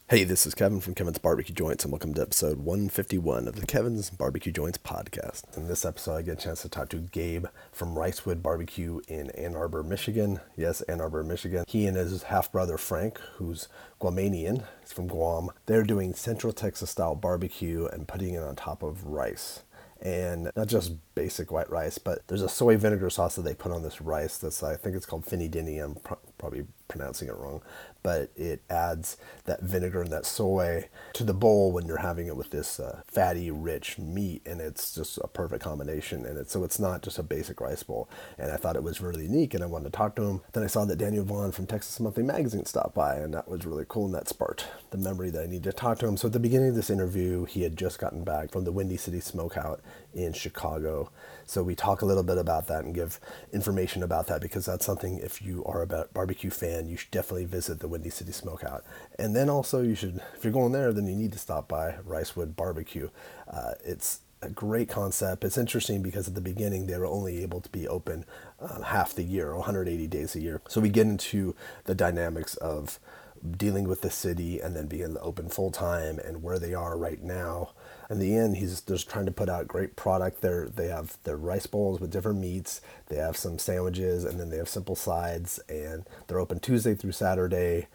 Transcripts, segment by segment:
Hey, this is Kevin from Kevin's Barbecue Joints, and welcome to episode 151 of the Kevin's Barbecue Joints podcast. In this episode, I get a chance to talk to Gabe from Ricewood Barbecue in Ann Arbor, Michigan. Yes, Ann Arbor, Michigan. He and his half-brother Frank, who's Guamanian, he's from Guam, they're doing Central Texas-style barbecue and putting it on top of rice. And not just basic white rice, but there's a soy vinegar sauce that they put on this rice that's, I think it's called Finny Dinny. I'm probably pronouncing it wrong, but it adds that vinegar and that soy to the bowl when you're having it with this fatty, rich meat, and it's just a perfect combination. And so it's not just a basic rice bowl. And I thought it was really unique, and I wanted to talk to him. Then I saw that Daniel Vaughn from Texas Monthly Magazine stopped by, and that was really cool, and that sparked the memory that I needed to talk to him. So at the beginning of this interview, he had just gotten back from the Windy City Smokeout in Chicago. So we talk a little bit about that and give information about that, because that's something, if you are a barbecue fan, you should definitely visit the Windy City Smokeout. And then also you should, if you're going there, then you need to stop by Ricewood Barbecue. It's a great concept. It's interesting because at the beginning they were only able to be open half the year, 180 days a year. So we get into the dynamics of dealing with the city and then being open full time and where they are right now. In the end, he's just trying to put out great product. They have their rice bowls with different meats. They have some sandwiches, and then they have simple sides. And they're open Tuesday through Saturday,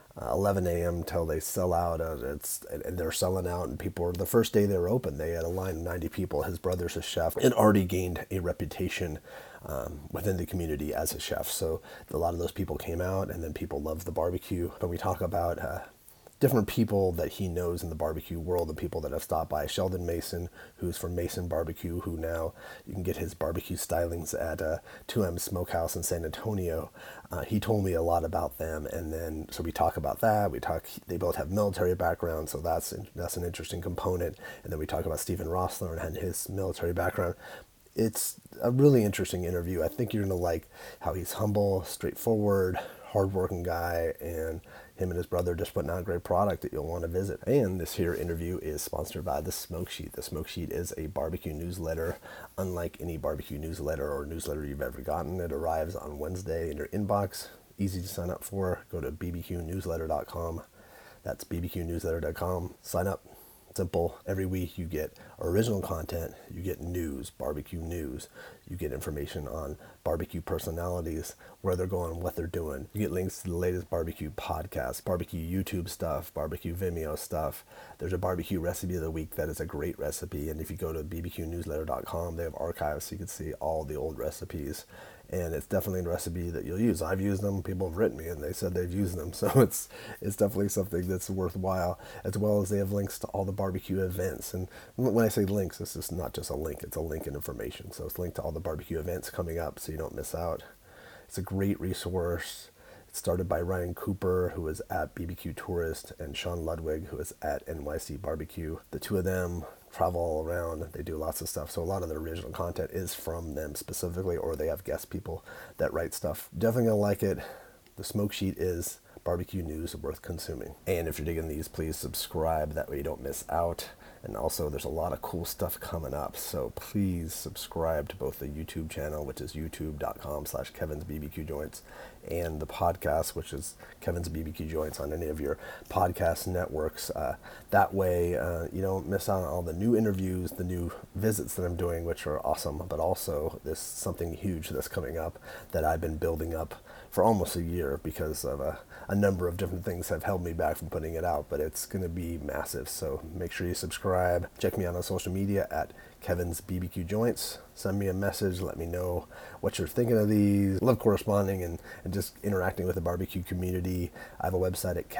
11 a.m. till they sell out. And they're selling out. And people, the first day they were open, they had a line of 90 people. His brother's a chef and already gained a reputation within the community as a chef. So a lot of those people came out, and then people loved the barbecue. But we talk about different people that he knows in the barbecue world, the people that have stopped by. Sheldon Mason, who's from Mason Barbecue, who now you can get his barbecue stylings at 2M Smokehouse in San Antonio. He told me a lot about them, and then so we talk about that. They both have military backgrounds, so that's an interesting component. And then we talk about Stephen Rossler and his military background. It's a really interesting interview. I think you're going to like how he's humble, straightforward, hardworking guy, and him and his brother just putting out a great product that you'll want to visit. And this here interview is sponsored by The Smoke Sheet. The Smoke Sheet is a barbecue newsletter. Unlike any barbecue newsletter or newsletter you've ever gotten, it arrives on Wednesday in your inbox. Easy to sign up for. Go to bbqnewsletter.com. That's bbqnewsletter.com. Sign up. Simple. Every week you get original content, you get news, barbecue news, you get information on barbecue personalities, where they're going, what they're doing. You get links to the latest barbecue podcasts, barbecue YouTube stuff, barbecue Vimeo stuff. There's a barbecue recipe of the week that is a great recipe, and if you go to bbqnewsletter.com, they have archives so you can see all the old recipes. And it's definitely a recipe that you'll use. I've used them. People have written me and they said they've used them. So it's definitely something that's worthwhile, as well as they have links to all the barbecue events. And when I say links, this is not just a link. It's a link in information. So it's linked to all the barbecue events coming up so you don't miss out. It's a great resource. It's started by Ryan Cooper, who is at BBQ Tourist, and Sean Ludwig, who is at NYC Barbecue. The two of them travel all around. They do lots of stuff. So a lot of the original content is from them specifically, or they have guest people that write stuff. Definitely going to like it. The Smoke Sheet is barbecue news worth consuming. And if you're digging these, please subscribe. That way you don't miss out. And also, there's a lot of cool stuff coming up. So please subscribe to both the YouTube channel, which is youtube.com/Kevin's BBQ Joints, and the podcast, which is Kevin's BBQ Joints, on any of your podcast networks. That way, you don't miss out on all the new interviews, the new visits that I'm doing, which are awesome. But also, there's something huge that's coming up that I've been building up for almost a year, because of a number of different things have held me back from putting it out, but it's going to be massive. So make sure you subscribe. Check me out on social media at Kevin's BBQ Joints. Send me a message. Let me know what you're thinking of these. I love corresponding and just interacting with the barbecue community. I have a website at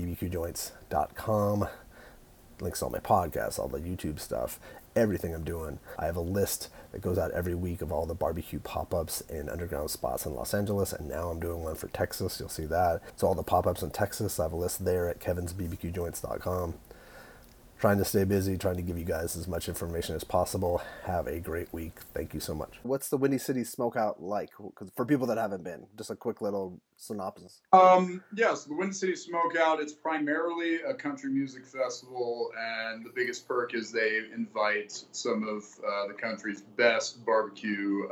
kevinsbbqjoints.com. Links to all my podcasts, all the YouTube stuff, everything I'm doing. I have a list that goes out every week of all the barbecue pop-ups in underground spots in Los Angeles, and now I'm doing one for Texas. You'll see that. So all the pop-ups in Texas, I have a list there at kevinsbbqjoints.com. Trying to stay busy, trying to give you guys as much information as possible. Have a great week. Thank you so much. What's the Windy City Smokeout like? 'Cause for people that haven't been, just a quick little synopsis. So the Windy City Smokeout, it's primarily a country music festival, and the biggest perk is they invite some of the country's best barbecue,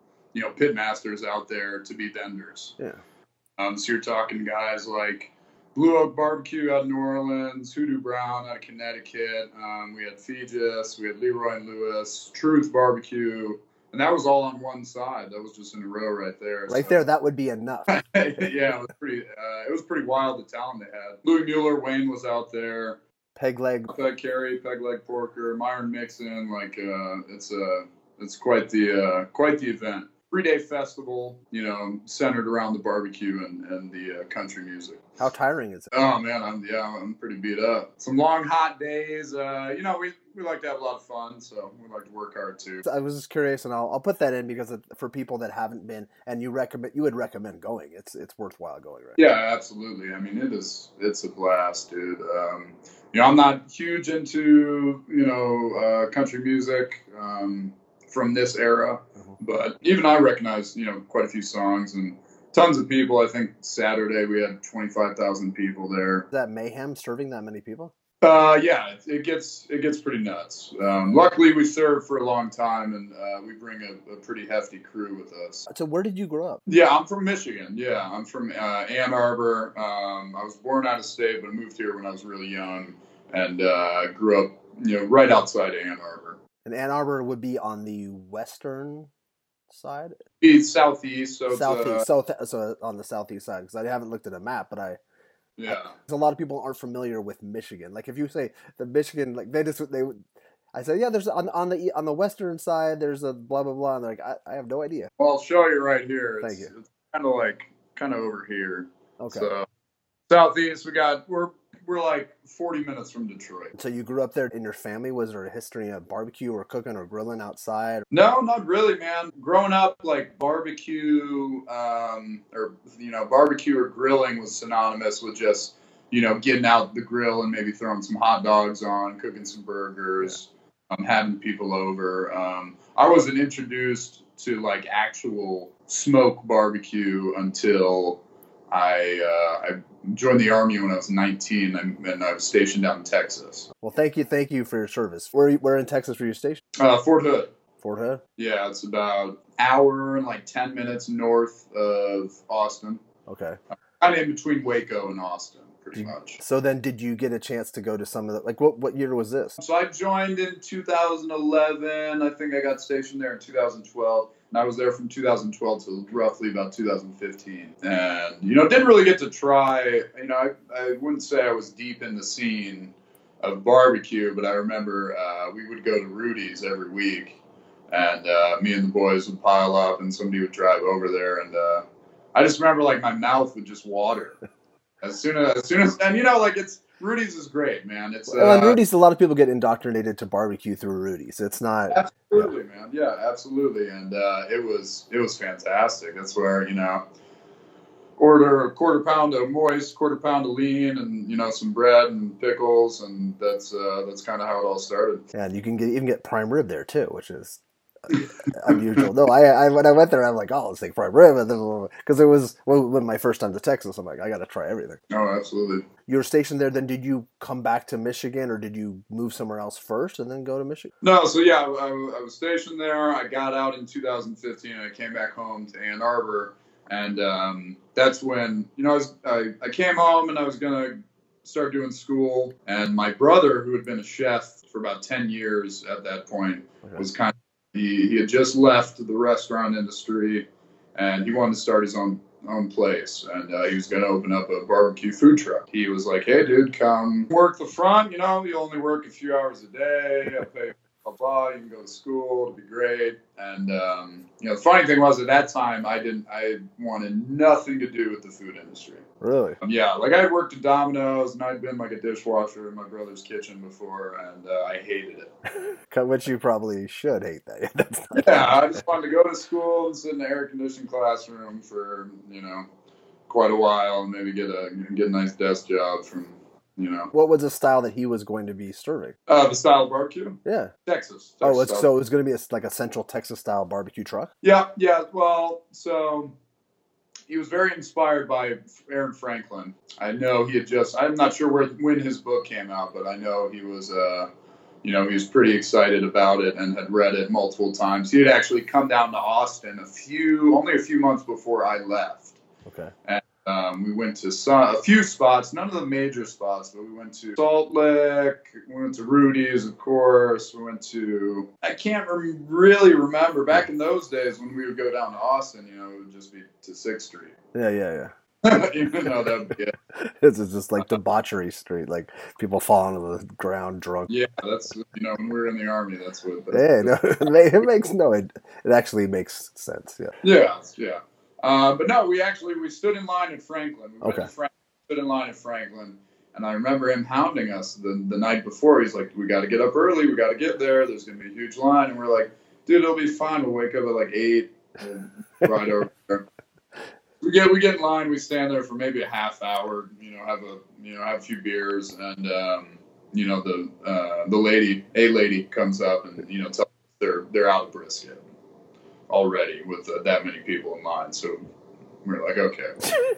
pit masters out there to be vendors. Yeah. So you're talking guys like Blue Oak Barbecue out of New Orleans, Hoodoo Brown out of Connecticut. We had Fegis, we had Leroy and Lewis, Truth Barbecue, and that was all on one side. That was just in a row right there. Right there, that would be enough. Yeah, it was pretty wild, the talent they had. Louis Mueller, Wayne was out there. Peg leg Carey, Peg leg Porker, Myron Mixon. Like it's quite the event. 3-day festival, centered around the barbecue and the country music. How tiring is it? Oh man, I'm pretty beat up. Some long hot days. We like to have a lot of fun, so we like to work hard too. I was just curious, and I'll put that in because for people that haven't been, and you would recommend going. It's worthwhile going, right? Yeah, absolutely. I mean, it's a blast, dude. I'm not huge into country music from this era, but even I recognize quite a few songs and tons of people. I think Saturday we had 25,000 people there. Is that mayhem serving that many people? Yeah, it gets pretty nuts. Luckily, we served for a long time, and we bring a pretty hefty crew with us. So where did you grow up? Yeah, I'm from Michigan. Yeah, I'm from Ann Arbor. I was born out of state, but I moved here when I was really young, and grew up right outside Ann Arbor. And Ann Arbor would be on the western side? It's southeast. So so on the southeast side, because I haven't looked at a map, but a lot of people aren't familiar with Michigan. Like if you say the Michigan, like I say, yeah, there's on the western side, there's a blah blah blah, and they're like, I have no idea. Well, I'll show you right here. Thank you. It's kind of over here. Okay. So southeast, we're like 40 minutes from Detroit. So you grew up there in your family? Was there a history of barbecue or cooking or grilling outside? No, not really, man. Growing up, like barbecue, barbecue or grilling was synonymous with just, getting out the grill and maybe throwing some hot dogs on, cooking some burgers, having people over. I wasn't introduced to like actual smoke barbecue until I joined the Army when I was 19, and I was stationed out in Texas. Well, thank you for your service. Where in Texas were you stationed? Fort Hood. Fort Hood? Yeah, it's about an hour and like 10 minutes north of Austin. Okay. Kind of in between Waco and Austin, pretty much. So then did you get a chance to go to some of the, like, what year was this? So I joined in 2011. I think I got stationed there in 2012. And I was there from 2012 to roughly about 2015. And, didn't really get to try, I wouldn't say I was deep in the scene of barbecue, but I remember we would go to Rudy's every week. And me and the boys would pile up and somebody would drive over there. And I just remember like my mouth would just water as soon as, and Rudy's is great, man. It's and Rudy's, a lot of people get indoctrinated to barbecue through Rudy's. It's not absolutely, man. Yeah, absolutely, and it was fantastic. That's where order a quarter pound of moist, quarter pound of lean, and some bread and pickles, and that's kind of how it all started. Yeah, and you can even get prime rib there too, which is unusual. No, I when I went there, I'm like, oh, let's take prime rib, because it was when my first time to Texas. I'm like, I got to try everything. Oh, absolutely. You were stationed there. Then did you come back to Michigan, or did you move somewhere else first and then go to Michigan? No, so yeah, I was stationed there. I got out in 2015, and I came back home to Ann Arbor, and that's when I came home and I was gonna start doing school, and my brother, who had been a chef for about 10 years at that point, was kind of he had just left the restaurant industry, and he wanted to start his own place, and he was going to open up a barbecue food truck. He was like, hey, dude, come work the front. You only work a few hours a day. I'll pay blah, blah. You can go to school. It'll be great. And, the funny thing was, at that time, I wanted nothing to do with the food industry. Really? Yeah, like I had worked at Domino's, and I'd been like a dishwasher in my brother's kitchen before, and I hated it. Which you probably should hate that. I just wanted to go to school and sit in an air-conditioned classroom for, quite a while, and maybe get a nice desk job from, What was the style that he was going to be serving? The style of barbecue? Yeah. Texas so it was going to be like a central Texas-style barbecue truck? Yeah. Well, so he was very inspired by Aaron Franklin. I know I'm not sure when his book came out, but I know he was, he was pretty excited about it and had read it multiple times. He had actually come down to Austin only a few months before I left. Okay. And We went to a few spots, none of the major spots, but we went to Salt Lick, we went to Rudy's, of course. We went to, I can't really remember, back in those days when we would go down to Austin, it would just be to 6th Street. Yeah. Even though that would be it. It's just like debauchery street, like people falling to the ground drunk. Yeah, that's, when we were in the Army, that's what. It actually makes sense. Yeah. Yeah. But no, we stood in line at Franklin. We stood in line at Franklin, and I remember him hounding us the night before. He's like, "We got to get up early. We got to get there. There's gonna be a huge line." And we're like, "Dude, it'll be fine. We'll wake up at like 8 and ride over there." We get in line. We stand there for maybe a half hour. Have a few beers, and a lady comes up and tells us they're out of brisket already with that many people in line. So we're like, okay.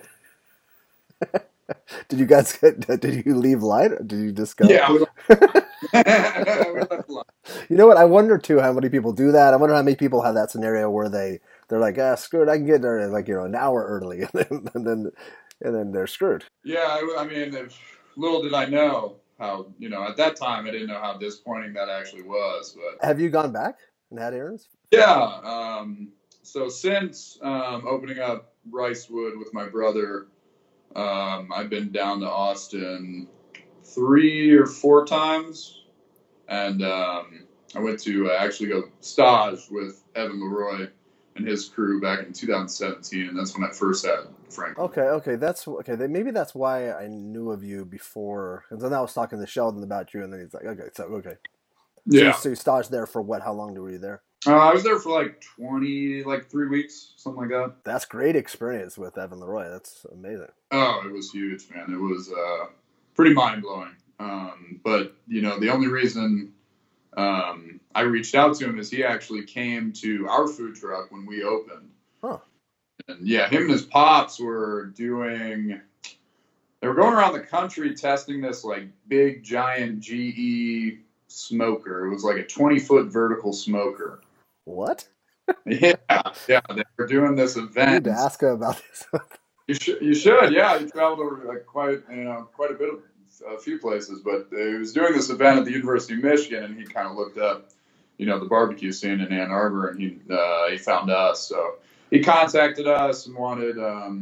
Did you leave line? Or did you just go? Yeah. We left line. You know what? I wonder too how many people do that. I wonder how many people have that scenario where they're like, screw it, I can get there like an hour early, and then they're screwed. Yeah, I mean, little did I know how at that time I didn't know how disappointing that actually was. But have you gone back and had errands? Yeah. So since opening up Ricewood with my brother, I've been down to Austin 3 or 4 times, and I went to actually go stage with Evan Leroy and his crew back in 2017, and that's when I first had Franklin. Okay. Maybe that's why I knew of you before, and then I was talking to Sheldon about you, and then he's like, okay. Yeah. So you staged there for what? How long were you there? I was there for like 3 weeks, something like that. That's great experience with Evan Leroy. That's amazing. Oh, it was huge, man. It was pretty mind-blowing. But, the only reason I reached out to him is he actually came to our food truck when we opened. Huh. And, yeah, him and his pops were they were going around the country testing this, like, big, giant GE smoker. It was like a 20-foot vertical smoker. What? Yeah. They were doing this event. I need to ask him about this. You should. Yeah, he traveled over like quite a bit of a few places, but he was doing this event at the University of Michigan, and he kind of looked up, the barbecue scene in Ann Arbor, and he found us. So he contacted us and wanted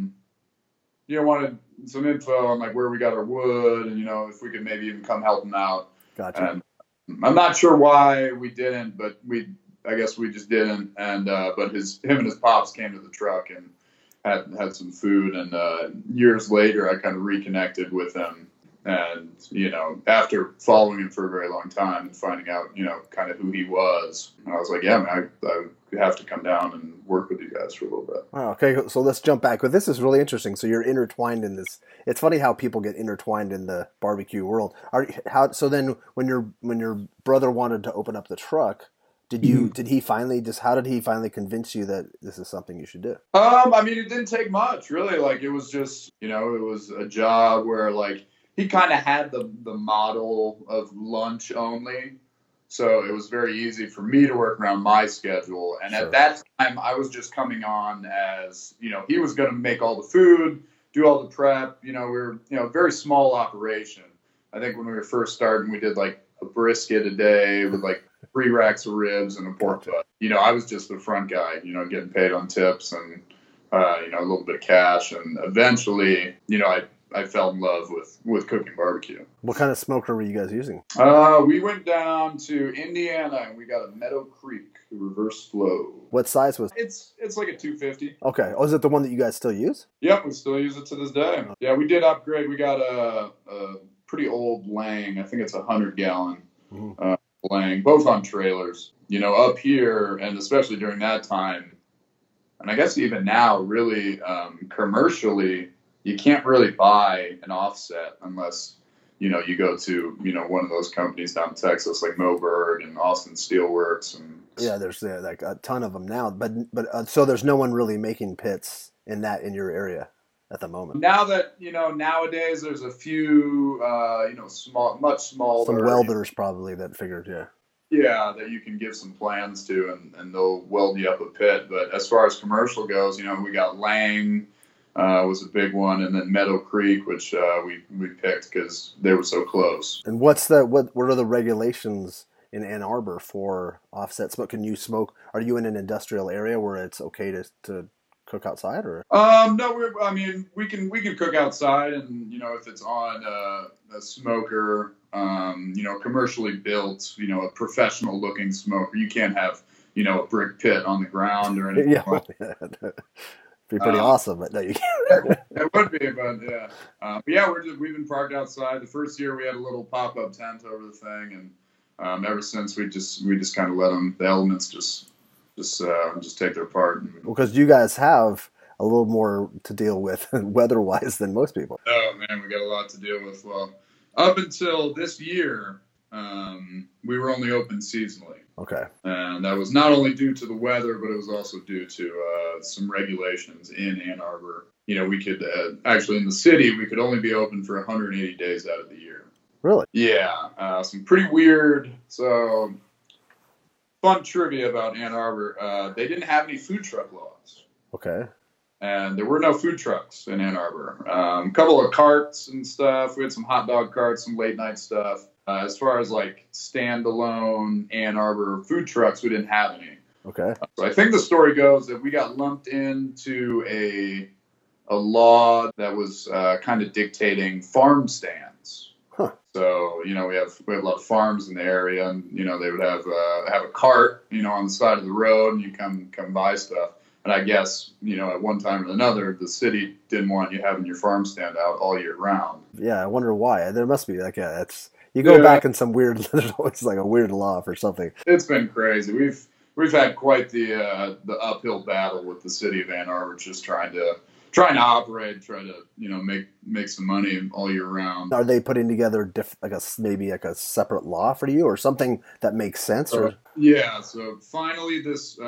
some info on like where we got our wood, and if we could maybe even come help him out. Gotcha. And I'm not sure why we didn't, but I guess we just didn't. And but him and his pops came to the truck and had some food. And years later, I kind of reconnected with him. And after following him for a very long time and finding out kind of who he was, I was like, yeah, man, I have to come down and work with you guys for a little bit. Oh, okay, so let's jump back. But this is really interesting. So you're intertwined in this. It's funny how people get intertwined in the barbecue world. So then when your brother wanted to open up the truck, did he finally convince you that this is something you should do? I mean, it didn't take much, really. Like, it was just, it was a job where, like, he kind of had the model of lunch only. So it was very easy for me to work around my schedule. And At that time, I was just coming on as, he was going to make all the food, do all the prep. We were, a very small operation. I think when we were first starting, we did like a brisket a day with like 3 racks of ribs and a pork butt. I was just the front guy, getting paid on tips and, a little bit of cash. And eventually, I fell in love with cooking barbecue. What kind of smoker were you guys using? We went down to Indiana and we got a Meadow Creek reverse flow. What size was it? It's like a 250. Okay. Oh, is it the one that you guys still use? Yep, we still use it to this day. Yeah, we did upgrade. We got a pretty old Lang. I think it's 100-gallon Lang, both on trailers. Up here, and especially during that time, and I guess even now, really commercially, you can't really buy an offset unless, you go to, one of those companies down in Texas like Moberg and Austin Steelworks. And yeah, there's like a ton of them now. But so there's no one really making pits in your area at the moment. Now that, nowadays there's a few, much smaller. Some welders probably that figured, yeah. Yeah, that you can give some plans to and they'll weld you up a pit. But as far as commercial goes, we got Lang. was a big one, and then Meadow Creek, which we picked because they were so close. And what are the regulations in Ann Arbor for offset smoke? Can you smoke? Are you in an industrial area where it's okay to cook outside, or? No, we can cook outside, and if it's on a smoker, commercially built, a professional looking smoker, you can't have a brick pit on the ground or anything. Yeah, like that. Be pretty awesome, but no, you can't. It would be, but yeah. But yeah, we've been parked outside. The first year we had a little pop-up tent over the thing, and ever since we just kind of let the elements just take their part. Because you guys have a little more to deal with weather-wise than most people. Oh man, we got a lot to deal with. Well, up until this year, we were only open seasonally. Okay. And that was not only due to the weather, but it was also due to some regulations in Ann Arbor. We could actually in the city we could only be open for 180 days out of the year. Really? Yeah. Some pretty weird. So fun trivia about Ann Arbor. They didn't have any food truck laws. Okay. And there were no food trucks in Ann Arbor. A couple of carts and stuff. We had some hot dog carts, some late night stuff. As far as like standalone Ann Arbor food trucks, we didn't have any. Okay. So I think the story goes that we got lumped into a law that was kind of dictating farm stands. Huh. So we have a lot of farms in the area, and they would have a cart on the side of the road, and you come buy stuff. And I guess, at one time or another, the city didn't want you having your farm stand out all year round. Yeah, I wonder why. There must be you go back in some weird. There's always like a weird law for something. It's been crazy. We've had quite the uphill battle with the city of Ann Arbor, just trying to operate, try to make some money all year round. Are they putting together maybe a separate law for you or something that makes sense? Or yeah. So finally this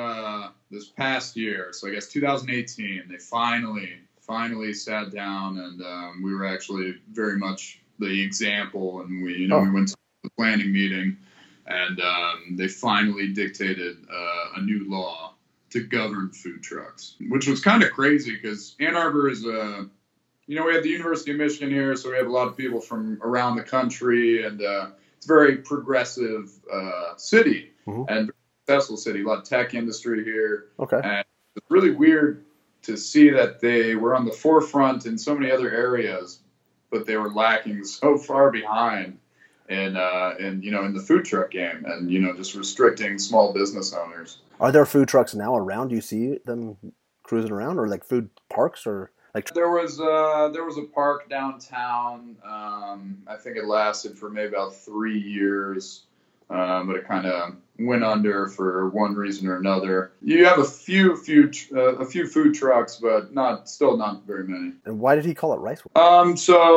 past year, so I guess 2018, they finally sat down, and we were actually very much the example, and we went to the planning meeting, and they finally dictated a new law to govern food trucks, which was kind of crazy because Ann Arbor is we have the University of Michigan here, so we have a lot of people from around the country, and it's a very progressive city, mm-hmm. and very successful city, a lot of tech industry here. Okay. And it's really weird to see that they were on the forefront in so many other areas, but they were lacking so far behind in the food truck game, and just restricting small business owners. Are there food trucks now around? Do you see them cruising around, or like food parks, or like? There was a park downtown. I think it lasted for maybe about 3 years, but it kind of went under for one reason or another. You have a few food trucks, but still not very many. And why did he call it Ricewood?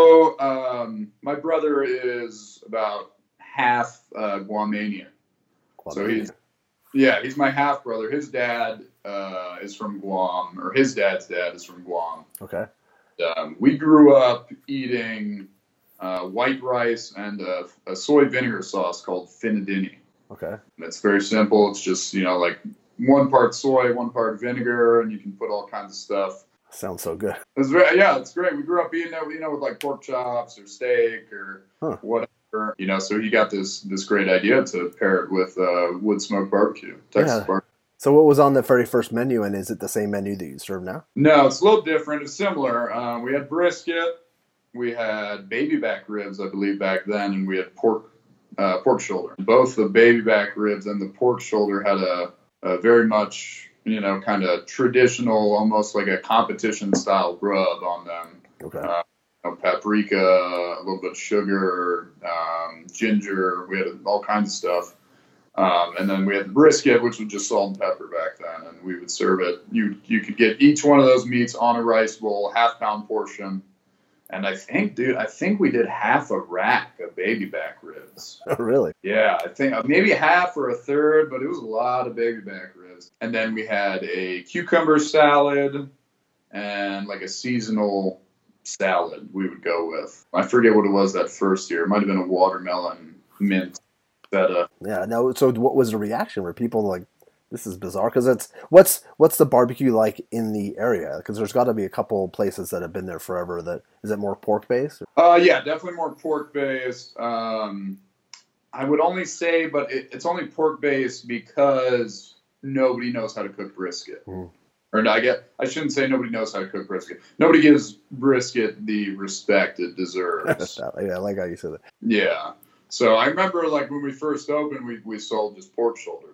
My brother is about half Guamanian. So he's my half brother. His dad is from Guam, or his dad's dad is from Guam. Okay. We grew up eating white rice and a soy vinegar sauce called finadini. Okay. And it's very simple. It's just, like 1 part soy, 1 part vinegar, and you can put all kinds of stuff. Sounds so good. It's great. We grew up eating it, with like pork chops or steak or whatever. So he got this great idea to pair it with wood smoked barbecue, Texas barbecue. So what was on the very first menu, and is it the same menu that you serve now? No, it's a little different. It's similar. We had brisket, we had baby back ribs, I believe, back then, and we had pork shoulder. Both the baby back ribs and the pork shoulder had a very much, kind of traditional, almost like a competition style rub on them. Okay. Paprika, a little bit of sugar, ginger. We had all kinds of stuff. And then we had the brisket, which was just salt and pepper back then, and we would serve it. You could get each one of those meats on a rice bowl, half-pound portion. And I think we did half a rack of baby back ribs. Oh, really? Yeah, I think maybe half or a third, but it was a lot of baby back ribs. And then we had a cucumber salad and like a seasonal salad we would go with. I forget what it was that first year. It might have been a watermelon mint feta. Yeah. No. So what was the reaction? Were people like, This is bizarre because it's what's the barbecue like in the area? Because there's got to be a couple places that have been there forever. That is it more pork based? Yeah, definitely more pork based. I would only say, but it's only pork based because nobody knows how to cook brisket. Mm. Or I shouldn't say nobody knows how to cook brisket. Nobody gives brisket the respect it deserves. Yeah, I like how you said that. Yeah. So I remember like when we first opened, we sold just pork shoulder.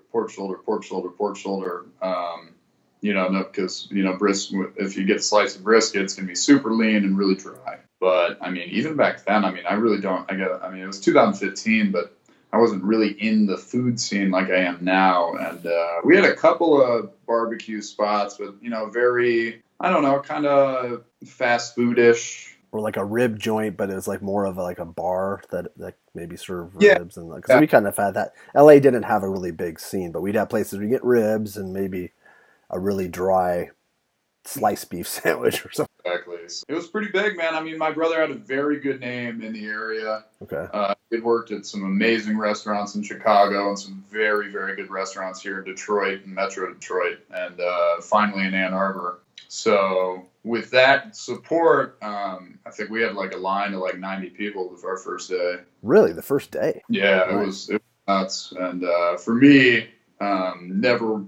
No, because if you get a slice of brisket, it's gonna be super lean and really dry. But I mean, even back then, I really don't. It was 2015, but I wasn't really in the food scene like I am now. And we had a couple of barbecue spots, but very, I don't know, kind of fast foodish. Or like a rib joint, but it's like more of a bar that maybe serve ribs. And because we kind of had that. LA didn't have a really big scene, but we'd have places where you get ribs and maybe a really dry sliced beef sandwich or something. Exactly. It was pretty big, man. I mean, my brother had a very good name in the area. Okay. He'd worked at some amazing restaurants in Chicago and some very, very good restaurants here in Detroit and Metro Detroit, and finally in Ann Arbor. So with that support, I think we had like a line of like 90 people our first day. Really? The first day? Yeah, nice. It was nuts. And for me, never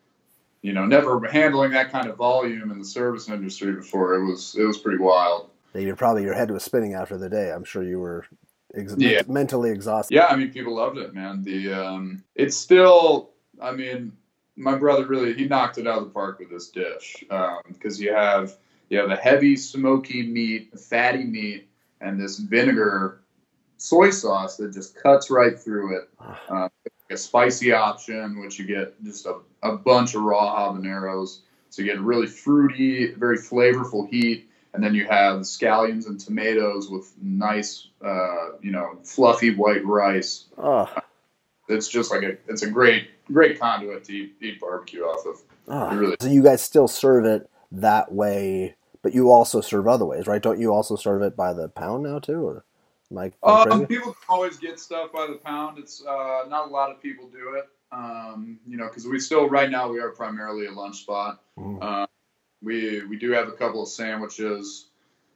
handling that kind of volume in the service industry before, it was pretty wild. Your head was spinning after the day. I'm sure you were mentally exhausted. Yeah, I mean, people loved it, man. It's still, my brother he knocked it out of the park with this dish, because you have a heavy, smoky meat, a fatty meat, and this vinegar soy sauce that just cuts right through it. A spicy option, which you get just a bunch of raw habaneros, so you get really fruity, very flavorful heat, and then you have scallions and tomatoes with nice, fluffy white rice. It's just it's a great conduit to eat barbecue off of. So you guys still serve it that way, but you also serve other ways, right? Don't you also serve it by the pound now too, or? People can always get stuff by the pound. It's not a lot of people do it, because right now we are primarily a lunch spot. Mm. We do have a couple of sandwiches,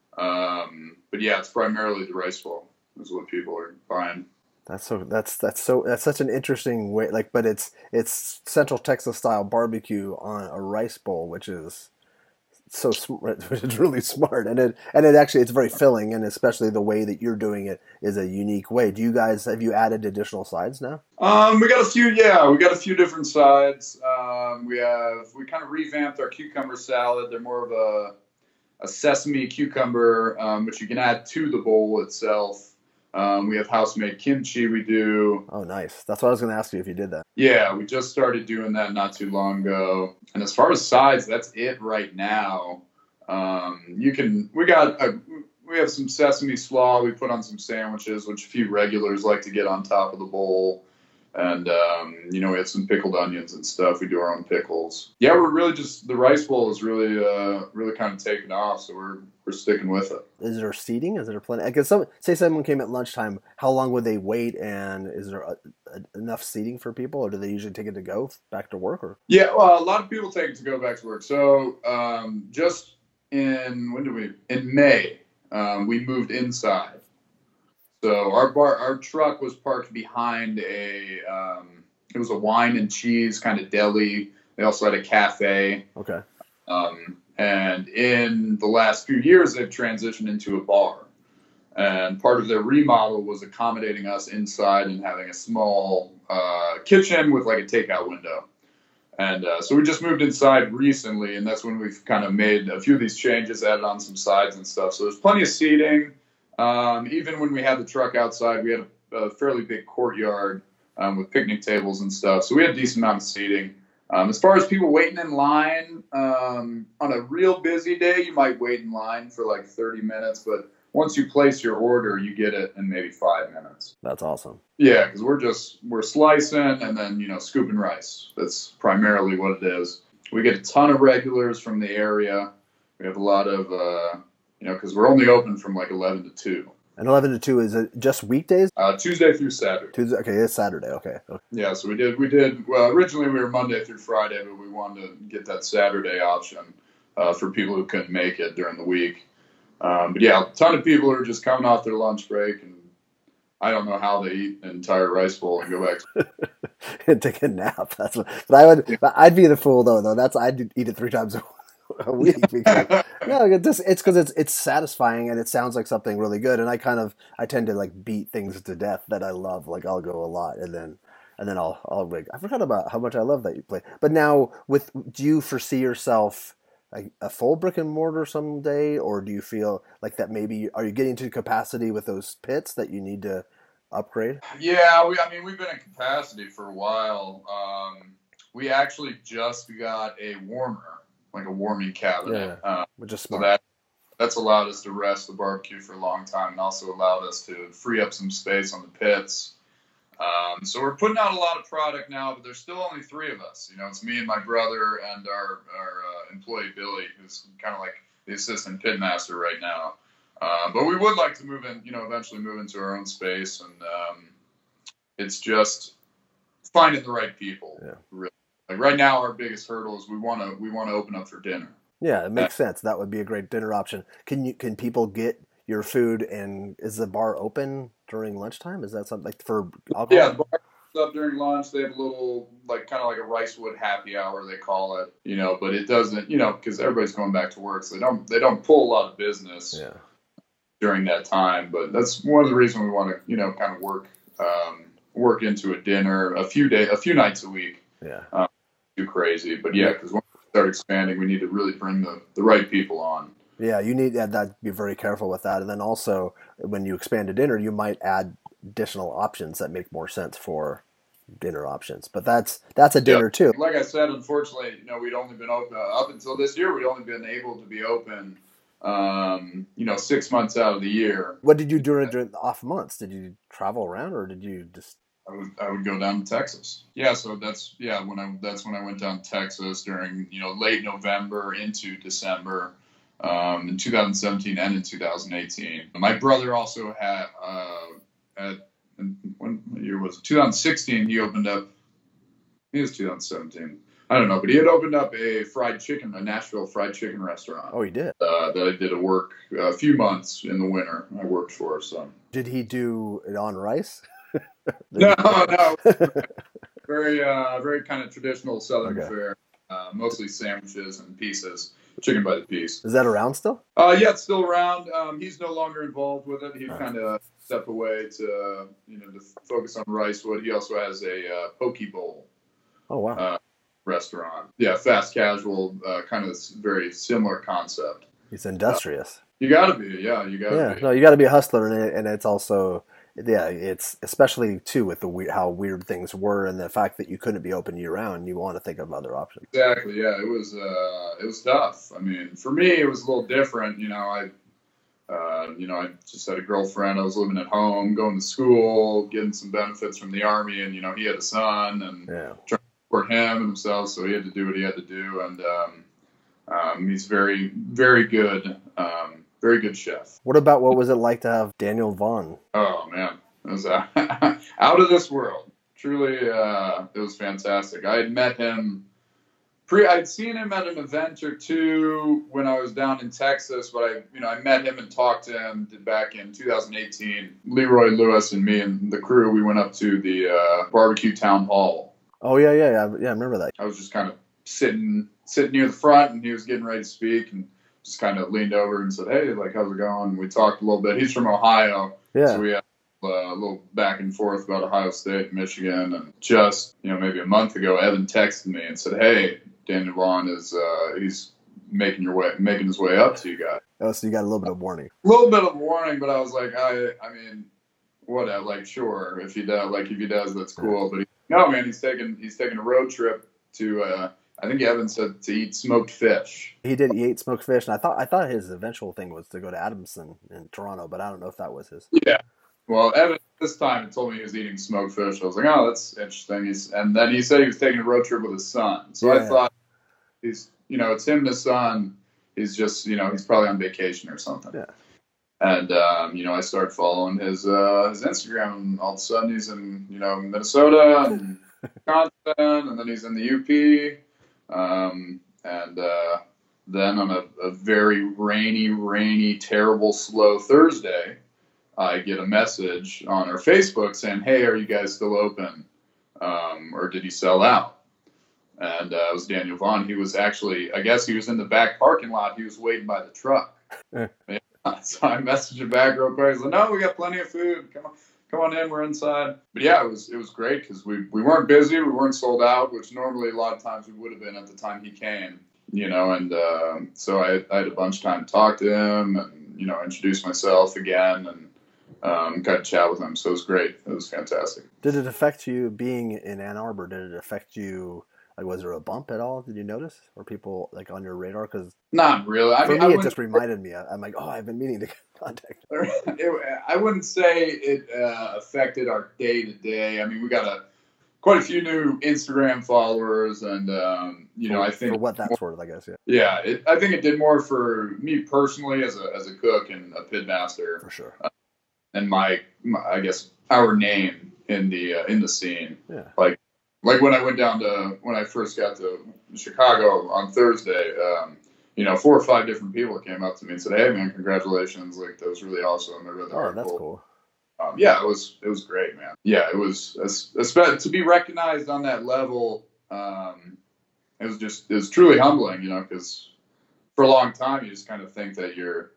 but yeah, it's primarily the rice bowl is what people are buying. That's such an interesting way. But it's Central Texas style barbecue on a rice bowl, which is so smart, which is really smart, and it actually it's very filling, and especially the way that you're doing it is a unique way. Have you added additional sides now? We got a few different sides. We kind of revamped our cucumber salad. They're more of a sesame cucumber, which you can add to the bowl itself. We have house-made kimchi we do. Oh, nice. That's what I was going to ask you if you did that. Yeah, we just started doing that not too long ago. And as far as sides, that's it right now. We have some sesame slaw we put on some sandwiches, which a few regulars like to get on top of the bowl. And, we have some pickled onions and stuff. We do our own pickles. Yeah, we're really the rice bowl is really kind of taken off. So we're sticking with it. Is there seating? Is there plenty? Because say someone came at lunchtime, how long would they wait? And is there enough seating for people, or do they usually take it to go back to work? Or yeah, well, a lot of people take it to go back to work. So just in May, we moved inside. So our truck was parked behind it was a wine and cheese kind of deli. They also had a cafe. Okay. And in the last few years, they've transitioned into a bar. And part of their remodel was accommodating us inside and having a small kitchen with like a takeout window. And so we just moved inside recently, and that's when we've kind of made a few of these changes, added on some sides and stuff. So there's plenty of seating. Even when we had the truck outside, we had a fairly big courtyard with picnic tables and stuff. So we had a decent amount of seating. As far as people waiting in line, on a real busy day, you might wait in line for like 30 minutes. But once you place your order, you get it in maybe 5 minutes. That's awesome. Yeah, because we're slicing and then, scooping rice. That's primarily what it is. We get a ton of regulars from the area. We have a lot of, because we're only open from like 11 to 2. And 11 to 2, is it just weekdays? Tuesday through Saturday. Tuesday. Okay, it's Saturday. Okay. Yeah, so we did. Well, originally we were Monday through Friday, but we wanted to get that Saturday option for people who couldn't make it during the week. But yeah, a ton of people are just coming off their lunch break, and I don't know how they eat an entire rice bowl and go back and take a nap. That's what. But I'd be the fool though. I'd eat it 3 times a week. Because, no, it's because it's satisfying and it sounds like something really good. And I tend to like beat things to death that I love. Like I'll go a lot and then I'll like, I forgot about how much I love that you play. But now do you foresee yourself like a full brick and mortar someday, or do you feel like that maybe are you getting to capacity with those pits that you need to upgrade? Yeah, we've been at capacity for a while. We actually just got a warmer, like a warming cabinet, which is smart. So that's allowed us to rest the barbecue for a long time, and also allowed us to free up some space on the pits. So we're putting out a lot of product now, but there's still only 3 of us. It's me and my brother and our employee Billy, who's kind of like the assistant pit master right now. But we would like to move in, eventually move into our own space, and it's just finding the right people. Yeah. Really. Like right now, our biggest hurdle is we want to open up for dinner. Yeah, it makes sense. That would be a great dinner option. Can people get your food, and is the bar open during lunchtime? Is that something like for alcohol? Yeah, the bar is up during lunch. They have a little, like kind of like a Ricewood happy hour, they call it. But it doesn't, because everybody's going back to work, so they don't pull a lot of business. Yeah. During that time, but that's one of the reasons we want to, kind of work into a dinner a few nights a week. Yeah. Too crazy, but yeah, because when we start expanding, we need to really bring the right people on. Yeah, you need that. Be very careful with that, and then also when you expand to dinner, you might add additional options that make more sense for dinner options. But that's a dinner too. Like I said, unfortunately, we'd only been open up until this year. We'd only been able to be open. 6 months out of the year. What did you do during the off months? Did you travel around, or did you just? I would go down to Texas. Yeah, so that's when I went down to Texas during late November into December, in 2017 and in 2018. My brother also had what year was it? 2016. He opened up. It was 2017. I don't know, but he had opened up a Nashville fried chicken restaurant. Oh, he did? That I did a few months in the winter. I worked for, so. Did he do it on rice? No. Very kind of traditional Southern fare. Mostly sandwiches and pieces, chicken by the piece. Is that around still? Yeah, it's still around. He's no longer involved with it. He kind of stepped away to focus on Ricewood. He also has a poke bowl. Oh wow. Restaurant. Yeah, fast casual, kind of very similar concept. He's industrious. You gotta be, yeah. You gotta be. No, you gotta be a hustler, and it's also, it's especially too with how weird things were, and the fact that you couldn't be open year round. You want to think of other options. Exactly. Yeah, it was tough. I mean, for me, it was a little different. I just had a girlfriend. I was living at home, going to school, getting some benefits from the Army, and he had a son, and trying to support him and himself, so he had to do what he had to do, and he's very, very good. Very good chef. What was it like to have Daniel Vaughn? Oh man, it was out of this world. Truly, it was fantastic. I had met him. I'd seen him at an event or two when I was down in Texas, but I met him and talked to him back in 2018. Leroy Lewis and me and the crew, we went up to the barbecue town hall. Oh yeah, I remember that. I was just kind of sitting near the front, and he was getting ready to speak, and just kind of leaned over and said, "Hey, like, how's it going?" We talked a little bit. He's from Ohio, so we had a little back and forth about Ohio State and Michigan. And just maybe a month ago, Evan texted me and said, "Hey, Daniel Vaughn is he's making his way up to you guys." Oh, so you got a little bit of warning. A little bit of warning, but I was like, I mean, whatever. Like, sure, if he does, that's cool. But no, man, he's taking a road trip to. I think Evan said to eat smoked fish. He did. He ate smoked fish, and I thought his eventual thing was to go to Adamson in Toronto, but I don't know if that was his. Yeah. Well, Evan this time told me he was eating smoked fish. I was like, oh, that's interesting. And then he said he was taking a road trip with his son. So I thought it's him and his son. He's just, he's probably on vacation or something. Yeah. And I started following his Instagram, and all of a sudden he's in Minnesota and Wisconsin, and then he's in the UP. And then on a very rainy, terrible, slow Thursday, I get a message on our Facebook saying, "Hey, are you guys still open? Or did he sell out?" And it was Daniel Vaughn. He was actually, I guess he was in the back parking lot. He was waiting by the truck. Yeah. So I messaged him back real quick. I was like, "No, we got plenty of food. Come on in. We're inside." But yeah, it was great because we weren't busy. We weren't sold out, which normally a lot of times we would have been at the time he came. And so I had a bunch of time to talk to him and introduce myself again and got to chat with him. So it was great. It was fantastic. Did it affect you being in Ann Arbor? Did it affect you? Like, was there a bump at all? Did you notice? Were people like on your radar? Because not really. For me, it just reminded me. I'm like, oh, I've been meaning to contact. I wouldn't say it affected our day to day. I mean, we got quite a few new Instagram followers, and I think for what that's worth, I guess. Yeah. I think it did more for me personally as a cook and a pitmaster. For sure. And my I guess our name in the scene. Yeah. Like when I first got to Chicago on Thursday, 4 or 5 different people came up to me and said, "Hey man, congratulations! Like that was really awesome." Oh, that's cool. Yeah, it was great, man. Yeah, it was to be recognized on that level. It was truly humbling, because for a long time you just kind of think that you're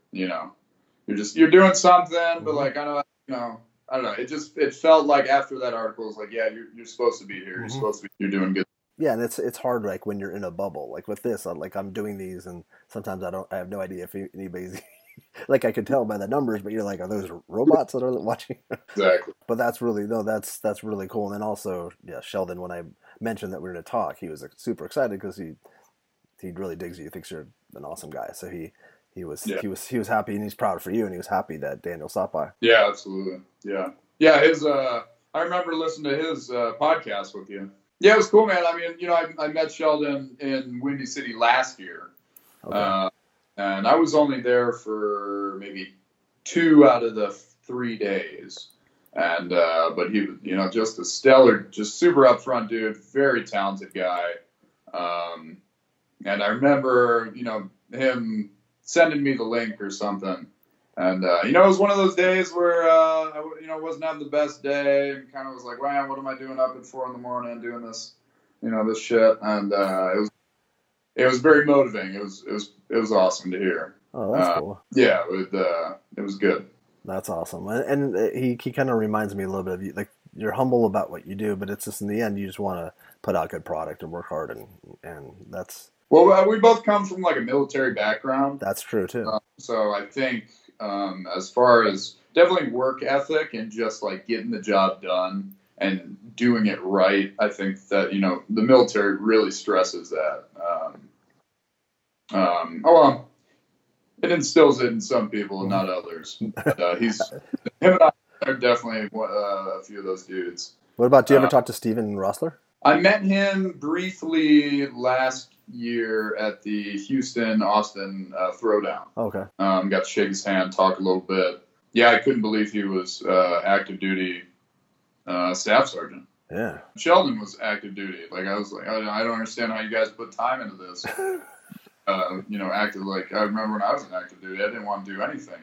doing something, but like I don't know. It felt like after that article, it's like, yeah, you're supposed to be here. You're supposed to be. You're doing good. Yeah, and it's hard, like when you're in a bubble. Like with this, I'm doing these, and sometimes I have no idea if anybody's like I could tell by the numbers, but you're like, are those robots that are watching? Exactly. But that's really that's really cool. And then also, yeah, Sheldon, when I mentioned that we were going to talk, he was super excited because he really digs you. He thinks you're an awesome guy. So he was happy, and he's proud for you, and he was happy that Daniel stopped by. Yeah, absolutely. Yeah. His I remember listening to his podcast with you. Yeah, it was cool, man. I mean, I met Sheldon in Windy City last year, okay. And I was only there for maybe 2 out of the 3 days, and but he was just a stellar, just super upfront dude, very talented guy, and I remember him sending me the link or something. And, it was one of those days where, I wasn't having the best day and kind of was like, wow, what am I doing up at 4 a.m. doing this, this shit. And, it was very motivating. It was awesome to hear. Oh, that's cool. Yeah, it was good. That's awesome. And he kind of reminds me a little bit of you. Like, you're humble about what you do, but it's just in the end, you just want to put out good product and work hard. And that's. Well, we both come from like a military background. That's true too. So I think, as far as definitely work ethic and just like getting the job done and doing it right, I think that, the military really stresses that. It instills it in some people and not others. But, him and I are definitely a few of those dudes. What about, do you ever talk to Steven Rossler? I met him briefly last year at the Houston-Austin Throwdown. Okay. Got to shake his hand, talk a little bit. Yeah, I couldn't believe he was active duty staff sergeant. Yeah. Sheldon was active duty. Like, I was like, I don't understand how you guys put time into this. Active, like, I remember when I was in active duty, I didn't want to do anything.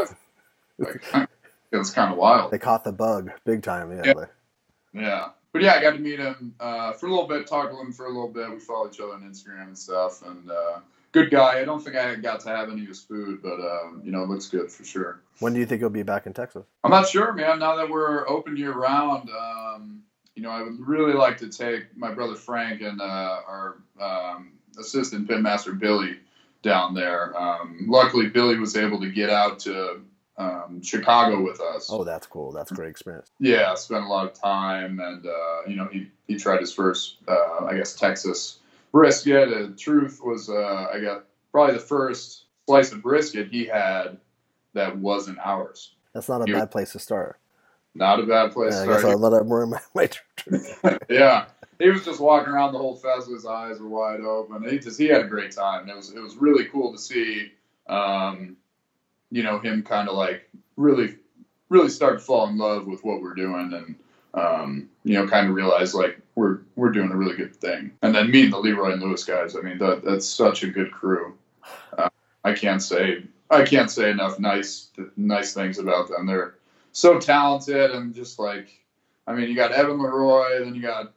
It was kind of wild. They caught the bug big time. Yeah. Yeah. But yeah, I got to meet him for a little bit, talk to him for a little bit. We follow each other on Instagram and stuff. And good guy. I don't think I got to have any of his food, but, it looks good for sure. When do you think he'll be back in Texas? I'm not sure, man. Now that we're open year round, I would really like to take my brother Frank and our assistant pitmaster Billy down there. Luckily, Billy was able to get out to Chicago with us. Oh, that's cool. That's a great experience. Yeah, spent a lot of time, and he tried his first, Texas brisket. And truth was, I got probably the first slice of brisket he had that wasn't ours. That's not a bad place to start. Not a bad place to start. I guess I'll let that more in my Yeah. He was just walking around the whole fest with his eyes were wide open. He had a great time. It was really cool to see, him kind of like really, really start to fall in love with what we're doing, and kind of realize like we're doing a really good thing. And then meeting the Leroy and Lewis guys, I mean, that's such a good crew. I can't say enough nice things about them. They're so talented, and just like, I mean, you got Evan Leroy, then you got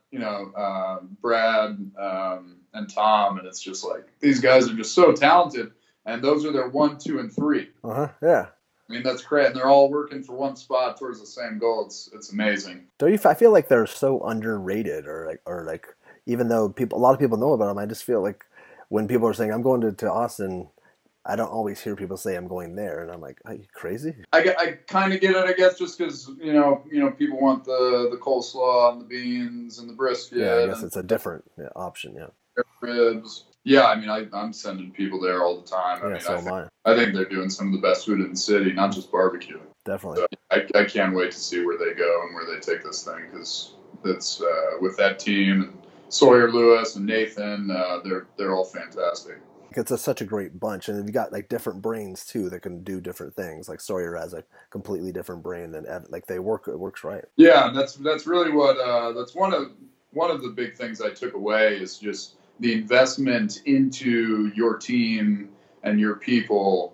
Brad and Tom, and it's just like these guys are just so talented, and those are their 1, 2, and 3. Yeah. I mean, that's great, and they're all working for one spot towards the same goal. It's amazing. I feel like they're so underrated, or like even though a lot of people know about them, I just feel like when people are saying I'm going to Austin, I don't always hear people say I'm going there, and I'm like, are you crazy? I kind of get it, I guess, just because people want the coleslaw and the beans and the brisket. Yeah, I guess it's a different option. Yeah, ribs. Yeah, I mean, I'm sending people there all the time. I think they're doing some of the best food in the city, not just barbecue. Definitely. So I can't wait to see where they go and where they take this thing, because it's with that team and Sawyer Lewis and Nathan, they're all fantastic. It's such a great bunch, and you got like different brains too that can do different things. Like Sawyer has a completely different brain than like it works right. Yeah, that's really what that's one of the big things I took away is just the investment into your team and your people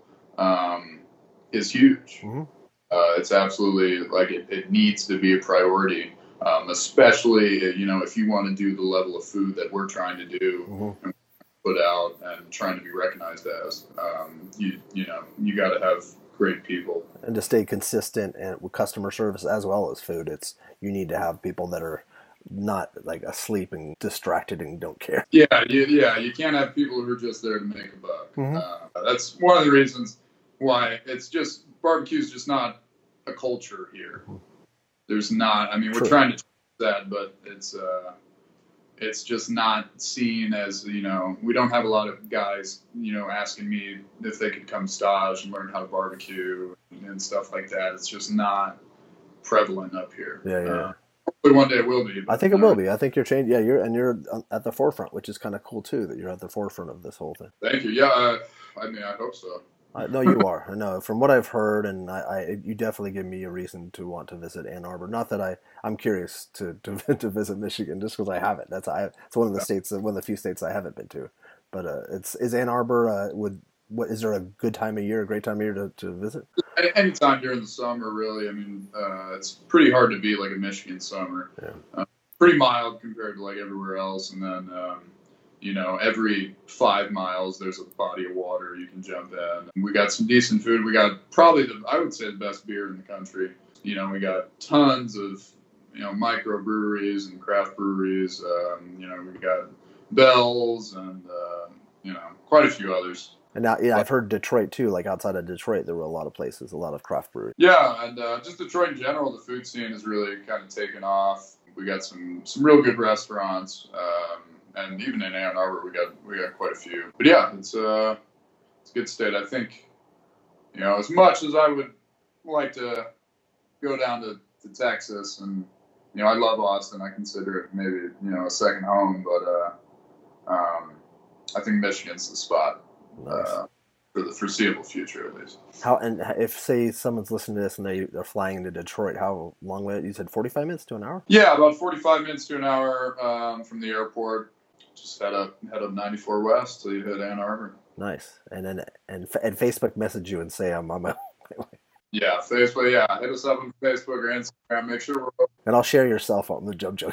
is huge. Mm-hmm. It's absolutely like it needs to be a priority, especially if you want to do the level of food that we're trying to do. Mm-hmm. And put out and trying to be recognized as. You got to have great people, and to stay consistent and with customer service as well as food. You need to have people that are not like asleep and distracted and don't care. Yeah. You can't have people who are just there to make a buck. Mm-hmm. That's one of the reasons why it's just barbecue's just not a culture here. Mm-hmm. There's not. I mean, we're trying to change that, but it's just not seen as, we don't have a lot of guys, asking me if they could come stage and learn how to barbecue and stuff like that. It's just not prevalent up here. Yeah. Hopefully one day it will be. I think it will be. I think you're changing. Yeah, you're at the forefront, which is kind of cool too, that you're at the forefront of this whole thing. Thank you. Yeah, I hope so. No, you are. I know from what I've heard, and you definitely give me a reason to want to visit Ann Arbor. Not that I'm curious to visit Michigan, just because I haven't. It's one of the states, one of the few states I haven't been to. But is Ann Arbor is there a good time of year, a great time of year to visit? Anytime during the summer, really. I mean, it's pretty hard to beat like a Michigan summer. Yeah. Pretty mild compared to like everywhere else, and then. Every 5 miles there's a body of water you can jump in. We got some decent food. We got probably I would say the best beer in the country. We got tons of microbreweries and craft breweries. We got Bell's and quite a few others. And now, I've heard Detroit too. Like outside of Detroit, there were a lot of places, a lot of craft breweries. Yeah, and just Detroit in general, the food scene has really kind of taken off. We got some real good restaurants. And even in Ann Arbor, we got quite a few. But yeah, it's a good state. I think, as much as I would like to go down to Texas, and I love Austin. I consider it maybe a second home, but I think Michigan's the spot. Nice. For the foreseeable future, at least. And if say someone's listening to this and they're flying into Detroit, how long would you said 45 minutes to an hour? Yeah, about 45 minutes to an hour from the airport. Just head up 94 West till you hit Ann Arbor. Nice. And Facebook message you and say I'm on my way. Yeah, Facebook. Yeah, hit us up on Facebook or Instagram. Make sure we're open. And I'll share your cell phone. The joke.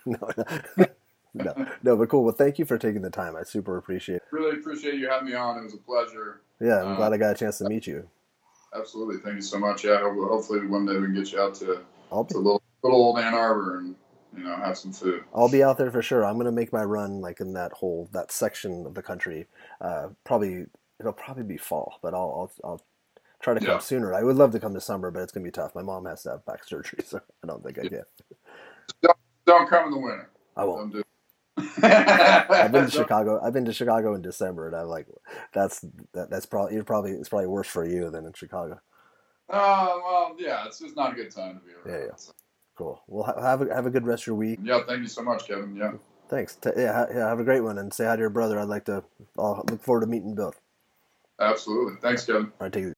No, but cool. Well, thank you for taking the time. I super appreciate it. Really appreciate you having me on. It was a pleasure. Yeah, I'm glad I got a chance to meet you. Absolutely. Thank you so much. Yeah, hopefully one day we can get you out to little old Ann Arbor and have some food. I'll be out there for sure. I'm gonna make my run like in that section of the country. It'll probably be fall, but I'll try to come sooner. I would love to come this summer, but it's gonna be tough. My mom has to have back surgery, so I don't think I can. Don't come in the winter. I won't. I've been to Chicago. I've been to Chicago in December, and I'm like, it's probably worse for you than in Chicago. Well, yeah, it's just not a good time to be around. Yeah. Cool. Well, have a good rest of your week. Yeah, thank you so much, Kevin. Yeah. Thanks. Have a great one, and say hi to your brother. I'll look forward to meeting Bill. Absolutely. Thanks, Kevin. All right, take it easy.